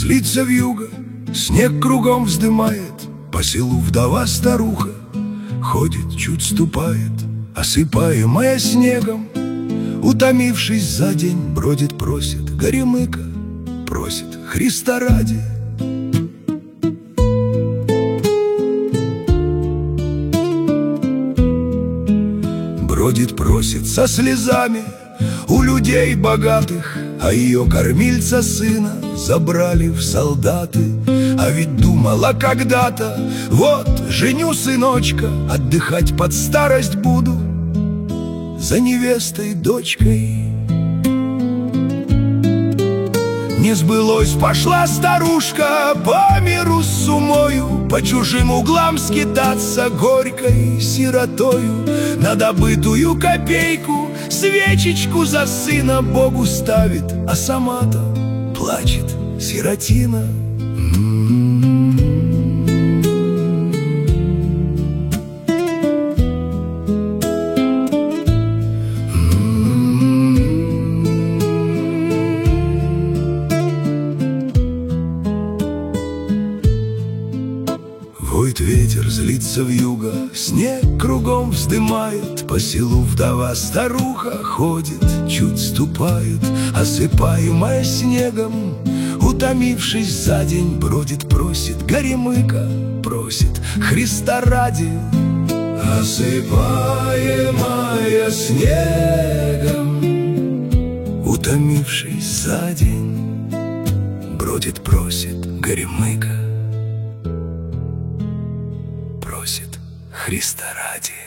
злится вьюга, снег кругом вздымает, по селу вдова-старуха ходит, чуть ступает, осыпаемая снегом. Утомившись за день, бродит, просит, горемыка, просит Христа ради. Бродит, просит со слезами у людей богатых, а ее кормильца сына забрали в солдаты. А ведь думала когда-то: вот женю сыночка, отдыхать под старость буду за невестой, дочкой. Не сбылось, пошла старушка по миру с умою, по чужим углам скитаться горькой сиротою. На добытую копейку свечечку за сына Богу ставит, а сама-то плачет сиротина. Воет ветер, злится вьюга, снег кругом вздымает, по селу вдова-старуха ходит, чуть ступает, осыпаемая снегом. Утомившись за день, бродит, просит горемыка, просит Христа ради. Осыпаемая снегом, утомившись за день, бродит, просит горемыка, просит Христа ради.